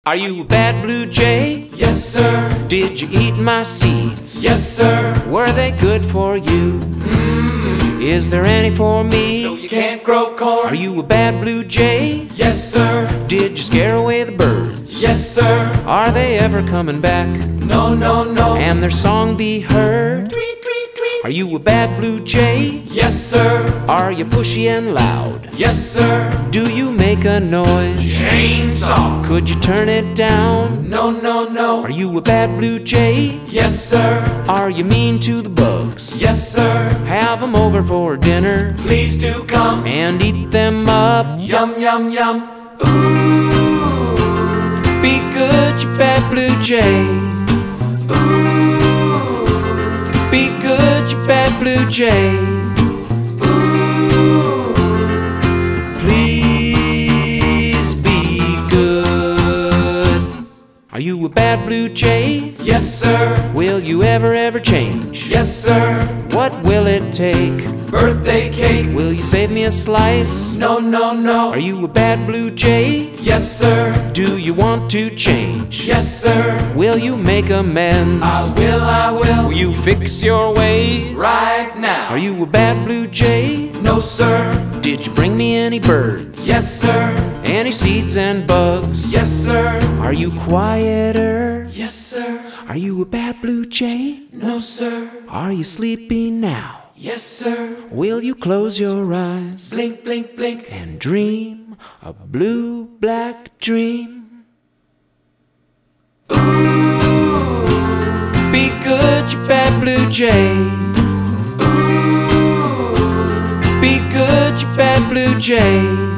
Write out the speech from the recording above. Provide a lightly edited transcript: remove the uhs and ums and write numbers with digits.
Are you a bad blue jay? Yes, sir. Did you eat my seeds? Yes, sir. Were they good for you? Is there any for me? No, you can't grow corn. Are you a bad blue jay? Yes, sir. Did you scare away the birds? Yes, sir. Are they ever coming back? No, no, no. And their song be heard? Tweet, tweet, tweet. Are you a bad blue jay? Yes, sir. Are you pushy and loud? Yes, sir. Do you make a noise? Chainsaw. Could you turn it down? No, no, no. Are you a bad blue jay? Yes, sir. Are you mean to the bugs? Yes, sir. Have them over for dinner Please do come. and eat them up. Yum, yum, yum. Ooh. Be good, you bad blue jay. Ooh. Be good, you bad blue jay. Ooh. Please be good. Are you a bad blue jay? Yes, sir. Will you ever change? Yes, sir. What will it take? Birthday cake. Will you save me a slice? No, no, no. Are you a bad blue jay? Yes, sir. Do you want to change? Yes, sir. Will you make amends? I will, I will. Will you fix your ways? Right now. Are you a bad blue jay? No, sir. Did you bring me any birds? Yes, sir. Any seeds and bugs? Yes, sir. Are you quieter? Yes, sir. Are you a bad blue jay? No, sir. Are you sleepy now? Yes, sir. Will you close your eyes Blink, blink, blink. and dream a blue-black dream? Ooh. Be good, you bad blue jay. Ooh. Be good, you bad blue jay.